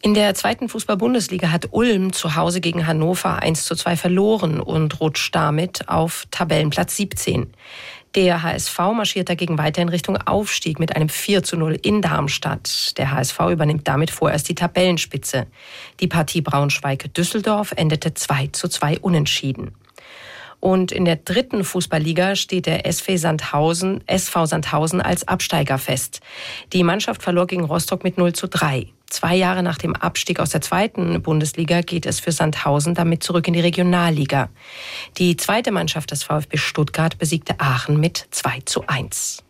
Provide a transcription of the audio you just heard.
In der zweiten Fußball-Bundesliga hat Ulm zu Hause gegen Hannover 1:2 verloren und rutscht damit auf Tabellenplatz 17. Der HSV marschiert dagegen weiter in Richtung Aufstieg mit einem 4:0 in Darmstadt. Der HSV übernimmt damit vorerst die Tabellenspitze. Die Partie Braunschweig-Düsseldorf endete 2:2 unentschieden. Und in der dritten Fußballliga steht der SV Sandhausen als Absteiger fest. Die Mannschaft verlor gegen Rostock mit 0:3. 2 Jahre nach dem Abstieg aus der zweiten Bundesliga geht es für Sandhausen damit zurück in die Regionalliga. Die zweite Mannschaft des VfB Stuttgart besiegte Aachen mit 2:1.